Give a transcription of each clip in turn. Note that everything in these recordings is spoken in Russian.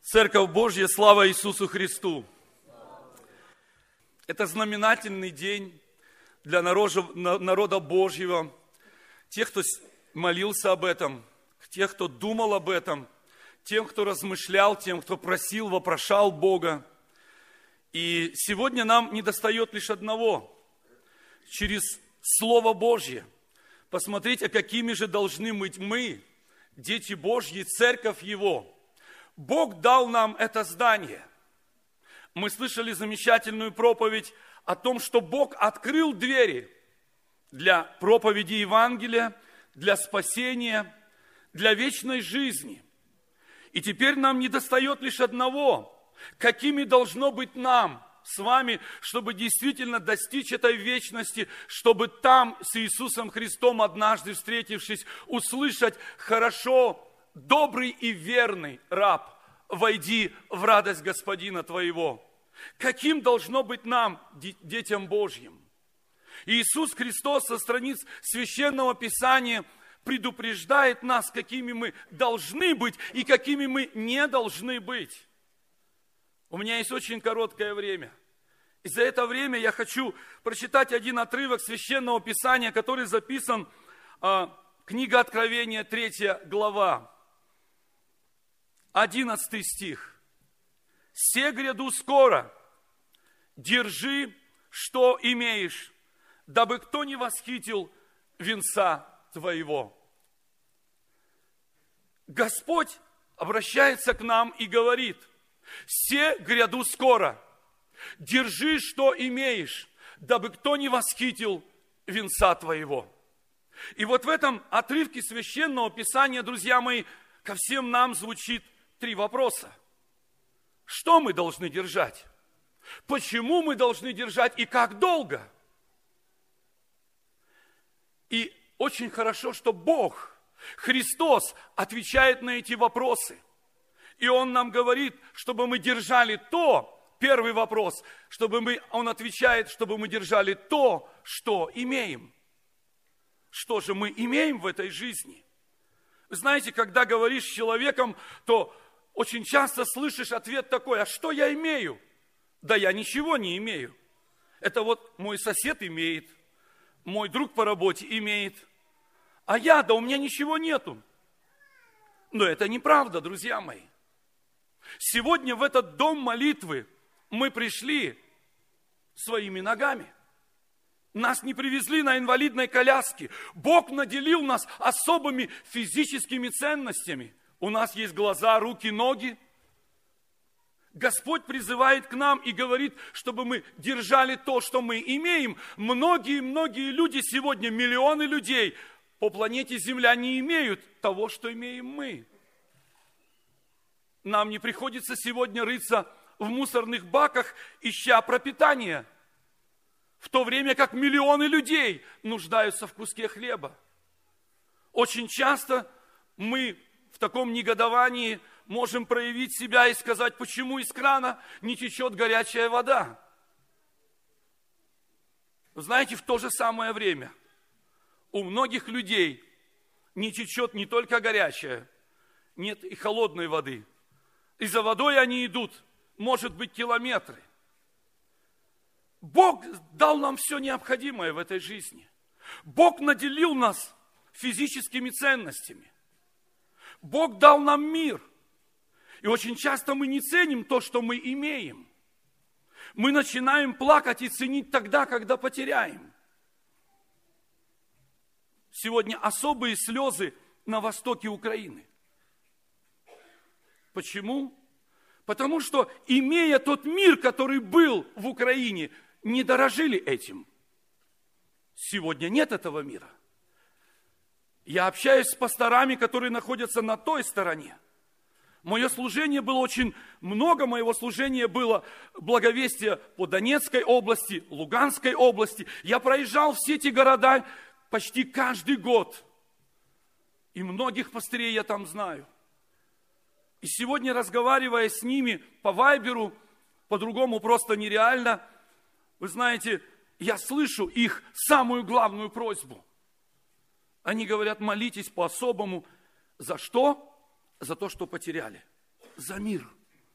Церковь Божья, слава Иисусу Христу! Это знаменательный день для народа Божьего, тех, кто молился об этом, тех, кто думал об этом, тем, кто размышлял, тем, кто просил, вопрошал Бога. И сегодня нам недостает лишь одного. Через Слово Божье посмотреть, а какими же должны быть мы, дети Божьи, церковь Его. Бог дал нам это здание. Мы слышали замечательную проповедь о том, что Бог открыл двери для проповеди Евангелия, для спасения, для вечной жизни. И теперь нам недостает лишь одного. Какими должно быть нам с вами, чтобы действительно достичь этой вечности, чтобы там с Иисусом Христом, однажды встретившись, услышать: хорошо, добрый и верный раб, войди в радость Господина твоего. Каким должно быть нам, детям Божьим? Иисус Христос со страниц Священного Писания предупреждает нас, какими мы должны быть и какими мы не должны быть. У меня есть очень короткое время. И за это время я хочу прочитать один отрывок Священного Писания, который записан, книга Откровения, 3 глава, 11 стих. «Се гряду скоро, держи, что имеешь, дабы кто не восхитил венца твоего». Господь обращается к нам и говорит: «Се гряду скоро, держи, что имеешь, дабы кто не восхитил венца твоего». И вот в этом отрывке Священного Писания, друзья мои, ко всем нам звучит 3 вопроса. Что мы должны держать? Почему мы должны держать и как долго? И очень хорошо, что Бог, Христос, отвечает на эти вопросы. И Он нам говорит, чтобы мы держали то, первый вопрос, Он отвечает, чтобы мы держали то, что имеем. Что же мы имеем в этой жизни? Вы знаете, когда говоришь с человеком, то очень часто слышишь ответ такой: а что я имею? Да я ничего не имею. Это вот мой сосед имеет, мой друг по работе имеет, а да у меня ничего нету. Но это неправда, друзья мои. Сегодня в этот дом молитвы мы пришли своими ногами. Нас не привезли на инвалидной коляске. Бог наделил нас особыми физическими ценностями. У нас есть глаза, руки, ноги. Господь призывает к нам и говорит, чтобы мы держали то, что мы имеем. Многие люди сегодня, миллионы людей по планете Земля не имеют того, что имеем мы. Нам не приходится сегодня рыться в мусорных баках, ища пропитание, в то время как миллионы людей нуждаются в куске хлеба. Очень часто мы в таком негодовании можем проявить себя и сказать: почему из крана не течет горячая вода? Вы знаете, в то же самое время у многих людей не течет не только горячая, нет и холодной воды. И за водой они идут, может быть, километры. Бог дал нам все необходимое в этой жизни. Бог наделил нас физическими ценностями. Бог дал нам мир. И очень часто мы не ценим то, что мы имеем. Мы начинаем плакать и ценить тогда, когда потеряем. Сегодня особые слезы на востоке Украины. Почему? Потому что, имея тот мир, который был в Украине, не дорожили этим. Сегодня нет этого мира. Я общаюсь с пасторами, которые находятся на той стороне. Мое служение было много моего служения было благовестие по Донецкой области, Луганской области. Я проезжал все эти города почти каждый год. И многих пастырей я там знаю. И сегодня, разговаривая с ними по вайберу, по-другому просто нереально, вы знаете, я слышу их самую главную просьбу. Они говорят: молитесь по-особому. За что? За то, что потеряли. За мир.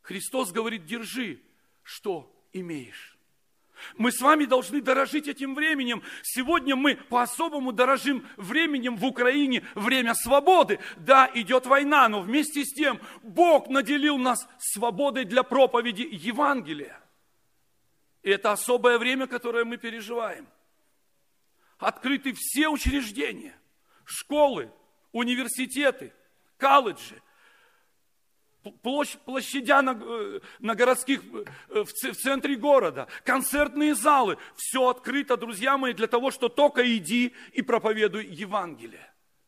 Христос говорит, держи, что имеешь. Мы с вами должны дорожить этим временем. Сегодня мы по-особому дорожим временем в Украине, время свободы. Да, идет война, но вместе с тем Бог наделил нас свободой для проповеди Евангелия. И это особое время, которое мы переживаем. Открыты все учреждения, школы, университеты, колледжи, площадя на городских, в центре города, концертные залы. Все открыто, друзья мои, для того, что только иди и проповедуй Евангелие.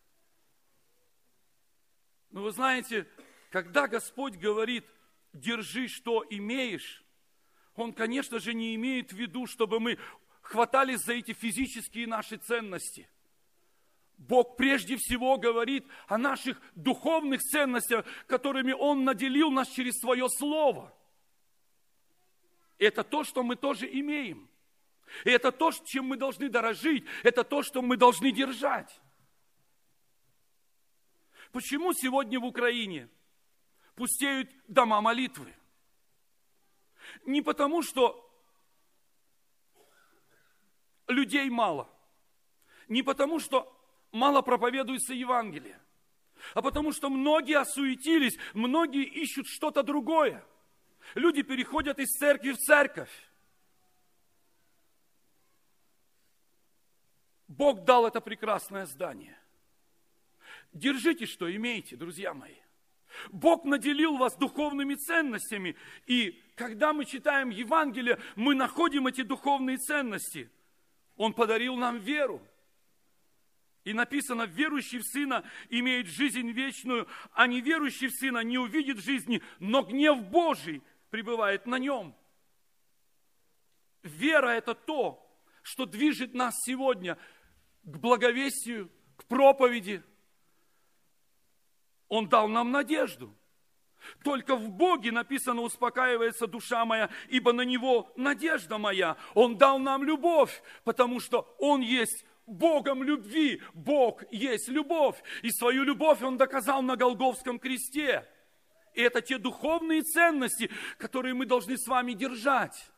Но вы знаете, когда Господь говорит, держи, что имеешь, Он, конечно же, не имеет в виду, чтобы мы хватались за эти физические наши ценности. Бог прежде всего говорит о наших духовных ценностях, которыми Он наделил нас через Свое Слово. Это то, что мы тоже имеем. И это то, чем мы должны дорожить. Это то, что мы должны держать. Почему сегодня в Украине пустеют дома молитвы? Не потому, что людей мало. Не потому, что мало проповедуется Евангелие, а потому что многие осуетились, многие ищут что-то другое. Люди переходят из церкви в церковь. Бог дал это прекрасное здание. Держите, что имеете, друзья мои. Бог наделил вас духовными ценностями, и когда мы читаем Евангелие, мы находим эти духовные ценности. Он подарил нам веру. И написано, верующий в Сына имеет жизнь вечную, а неверующий в Сына не увидит жизни, но гнев Божий пребывает на нем. Вера – это то, что движет нас сегодня к благовестию, к проповеди. Он дал нам надежду. Только в Боге, написано, успокаивается душа моя, ибо на Него надежда моя. Он дал нам любовь, потому что Он есть Богом любви. Бог есть любовь. И свою любовь Он доказал на Голгофском кресте. И это те духовные ценности, которые мы должны с вами держать.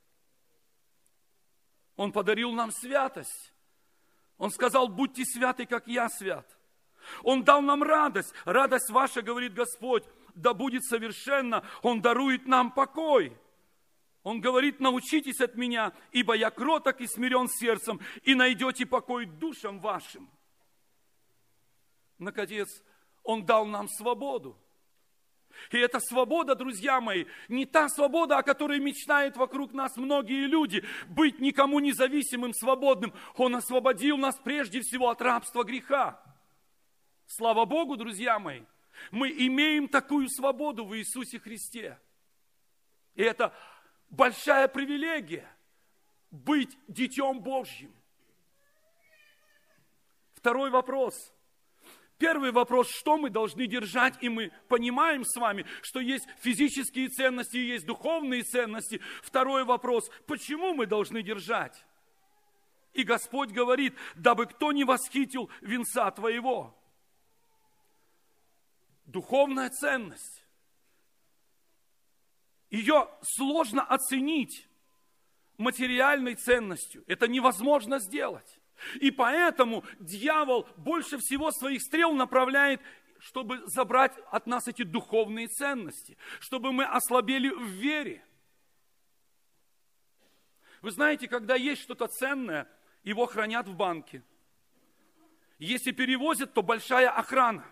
Он подарил нам святость. Он сказал, будьте святы, как я свят. Он дал нам радость. Радость ваша, говорит Господь, да будет совершенна. Он дарует нам покой. Он говорит, научитесь от меня, ибо я кроток и смирен сердцем, и найдете покой душам вашим. Наконец, Он дал нам свободу. И эта свобода, друзья мои, не та свобода, о которой мечтают вокруг нас многие люди, быть никому независимым, свободным. Он освободил нас прежде всего от рабства греха. Слава Богу, друзья мои, мы имеем такую свободу в Иисусе Христе. И это большая привилегия быть Детем Божьим. Второй вопрос. Первый вопрос, что мы должны держать, и мы понимаем с вами, что есть физические ценности и есть духовные ценности. Второй вопрос, почему мы должны держать? И Господь говорит, дабы кто не восхитил венца твоего. Духовная ценность. Ее сложно оценить материальной ценностью. Это невозможно сделать. И поэтому дьявол больше всего своих стрел направляет, чтобы забрать от нас эти духовные ценности, чтобы мы ослабели в вере. Вы знаете, когда есть что-то ценное, его хранят в банке. Если перевозят, то большая охрана.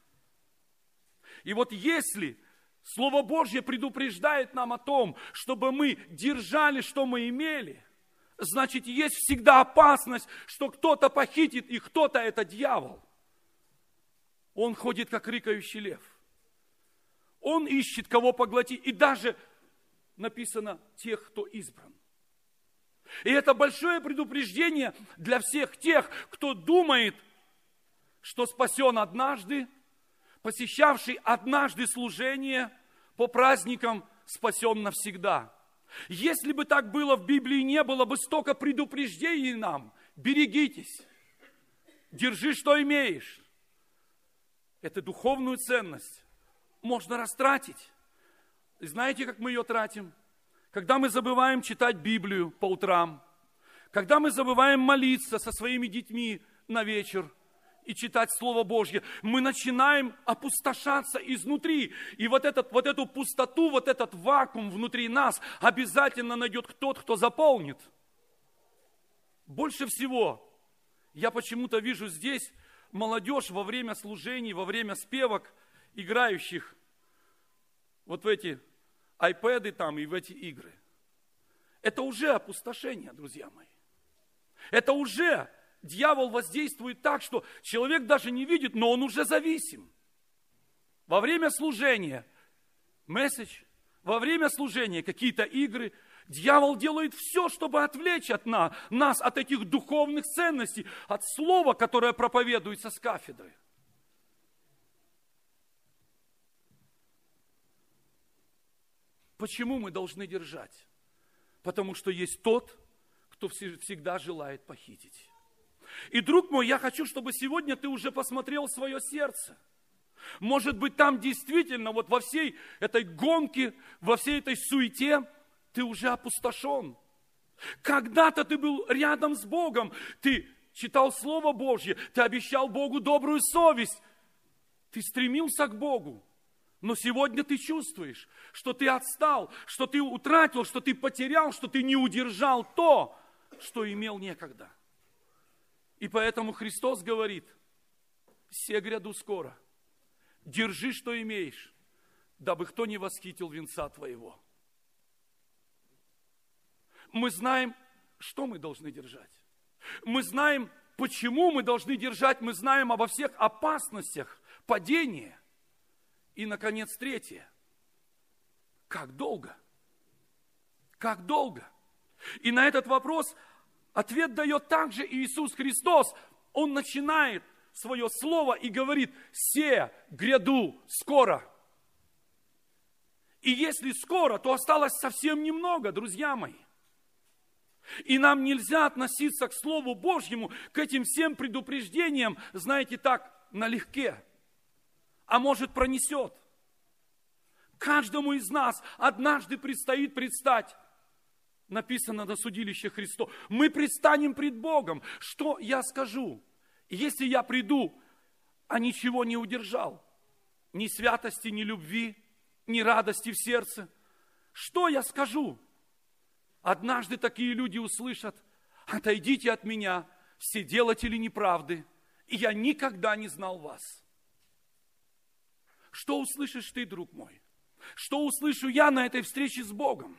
И вот если Слово Божье предупреждает нам о том, чтобы мы держали, что мы имели, значит, есть всегда опасность, что кто-то похитит, и кто-то это дьявол. Он ходит, как рыкающий лев. Он ищет, кого поглотить, и даже написано, тех, кто избран. И это большое предупреждение для всех тех, кто думает, что спасен однажды, посещавший однажды служение по праздникам, спасен навсегда. Если бы так было в Библии, не было бы столько предупреждений нам. Берегитесь, держи, что имеешь. Эту духовную ценность можно растратить, И знаете, как мы ее тратим? Когда мы забываем читать Библию по утрам, когда мы забываем молиться со своими детьми на вечер и читать Слово Божье, мы начинаем опустошаться изнутри. И вот эту пустоту, вот этот вакуум внутри нас обязательно найдет тот, кто заполнит. Больше всего я почему-то вижу здесь молодежь во время служений, во время спевок, играющих вот в эти айпэды там и в эти игры. Это уже опустошение, друзья мои. Это уже дьявол воздействует так, что человек даже не видит, но он уже зависим. Во время служения месседж, во время служения какие-то игры, дьявол делает все, чтобы отвлечь от нас от этих духовных ценностей, от слова, которое проповедуется с кафедры. Почему мы должны держать? Потому что есть тот, кто всегда желает похитить. И, друг мой, я хочу, чтобы сегодня ты уже посмотрел в свое сердце. Может быть, там действительно, вот во всей этой гонке, во всей этой суете, ты уже опустошен. Когда-то ты был рядом с Богом, ты читал Слово Божье, ты обещал Богу добрую совесть, ты стремился к Богу. Но сегодня ты чувствуешь, что ты отстал, что ты утратил, что ты потерял, что ты не удержал то, что имел некогда. И поэтому Христос говорит: «Се гряду скоро, держи, что имеешь, дабы кто не восхитил венца твоего». Мы знаем, что мы должны держать. Мы знаем, почему мы должны держать. Мы знаем обо всех опасностях падения. И, наконец, третье. Как долго? Как долго? И на этот вопрос ответ дает также Иисус Христос. Он начинает свое слово и говорит: «Се гряду скоро». И если скоро, то осталось совсем немного, друзья мои. И нам нельзя относиться к Слову Божьему, к этим всем предупреждениям, знаете, так, налегке. А может, пронесет. Каждому из нас однажды предстоит предстать. Написано на судилище Христова. Мы предстанем пред Богом. Что я скажу, если я приду, а ничего не удержал? Ни святости, ни любви, ни радости в сердце. Что я скажу? Однажды такие люди услышат: «Отойдите от меня, все делатели неправды, и я никогда не знал вас». Что услышишь ты, друг мой? Что услышу я на этой встрече с Богом?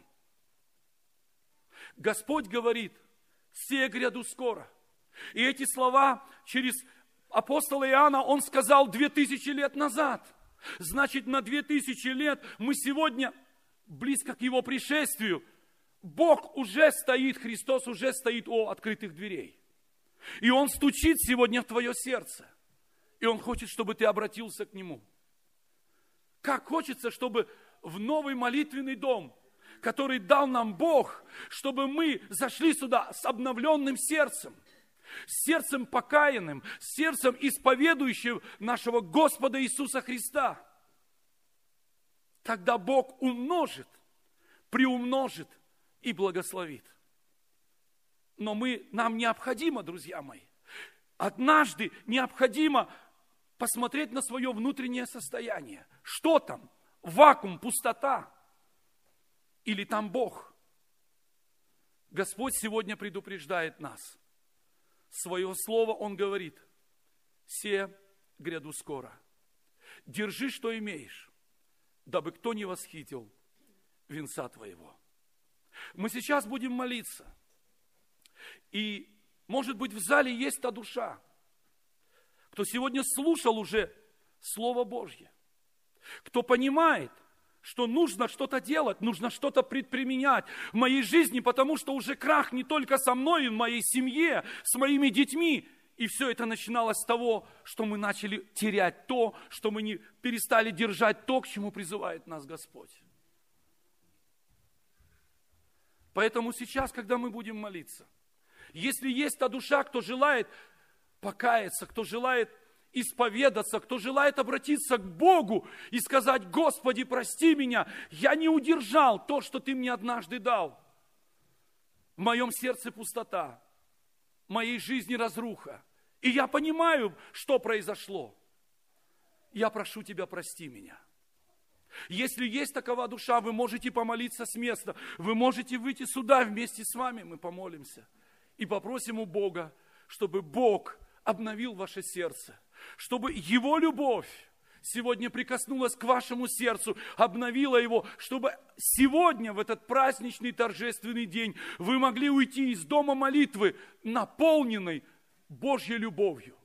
Господь говорит: «Се гряду скоро». И эти слова через апостола Иоанна Он сказал 2000 лет назад. Значит, на 2000 лет мы сегодня близко к Его пришествию. Бог уже стоит, Христос уже стоит у открытых дверей. И Он стучит сегодня в твое сердце. И Он хочет, чтобы ты обратился к Нему. Как хочется, чтобы в новый молитвенный дом, который дал нам Бог, чтобы мы зашли сюда с обновленным сердцем, с сердцем покаянным, с сердцем исповедующим нашего Господа Иисуса Христа. Тогда Бог умножит, приумножит и благословит. Но нам необходимо, друзья мои, однажды необходимо посмотреть на свое внутреннее состояние. Что там? Вакуум, пустота? Или там Бог? Господь сегодня предупреждает нас. Свое слово Он говорит: «Се гряду скоро». Держи, что имеешь, дабы кто не восхитил венца твоего. Мы сейчас будем молиться. И, может быть, в зале есть та душа, кто сегодня слушал уже Слово Божье, кто понимает, что нужно что-то делать, нужно что-то предприменять в моей жизни, потому что уже крах не только со мной, в моей семье, с моими детьми. И все это начиналось с того, что мы начали терять то, что мы не перестали держать то, к чему призывает нас Господь. Поэтому сейчас, когда мы будем молиться, если есть та душа, кто желает покаяться, кто желает исповедаться, кто желает обратиться к Богу и сказать: Господи, прости меня, я не удержал то, что Ты мне однажды дал. В моем сердце пустота, в моей жизни разруха. И я понимаю, что произошло. Я прошу Тебя, прости меня. Если есть такова душа, вы можете помолиться с места, вы можете выйти сюда вместе с вами, мы помолимся и попросим у Бога, чтобы Бог обновил ваше сердце, чтобы Его любовь сегодня прикоснулась к вашему сердцу, обновила его, чтобы сегодня, в этот праздничный торжественный день, вы могли уйти из дома молитвы, наполненной Божьей любовью.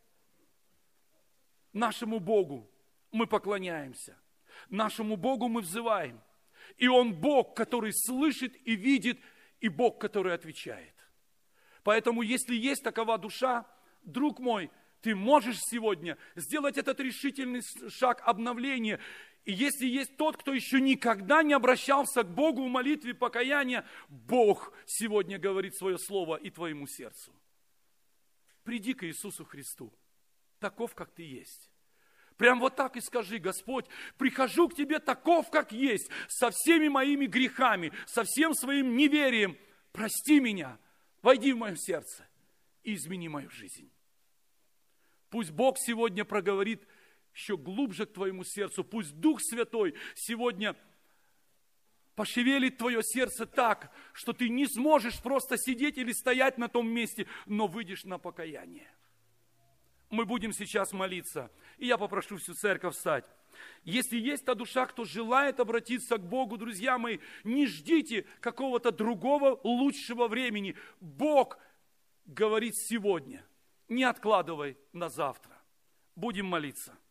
Нашему Богу мы поклоняемся, нашему Богу мы взываем, и Он Бог, который слышит и видит, и Бог, который отвечает. Поэтому, если есть такова душа, друг мой, ты можешь сегодня сделать этот решительный шаг обновления. И если есть тот, кто еще никогда не обращался к Богу в молитве покаяния, Бог сегодня говорит свое слово и твоему сердцу. Приди к Иисусу Христу, таков, как ты есть. Прям вот так и скажи: Господь, прихожу к Тебе таков, как есть, со всеми моими грехами, со всем своим неверием. Прости меня, войди в мое сердце и измени мою жизнь. Пусть Бог сегодня проговорит еще глубже к твоему сердцу. Пусть Дух Святой сегодня пошевелит твое сердце так, что ты не сможешь просто сидеть или стоять на том месте, но выйдешь на покаяние. Мы будем сейчас молиться, и я попрошу всю церковь встать. Если есть та душа, кто желает обратиться к Богу, друзья мои, не ждите какого-то другого лучшего времени. Бог говорит сегодня. Не откладывай на завтра. Будем молиться.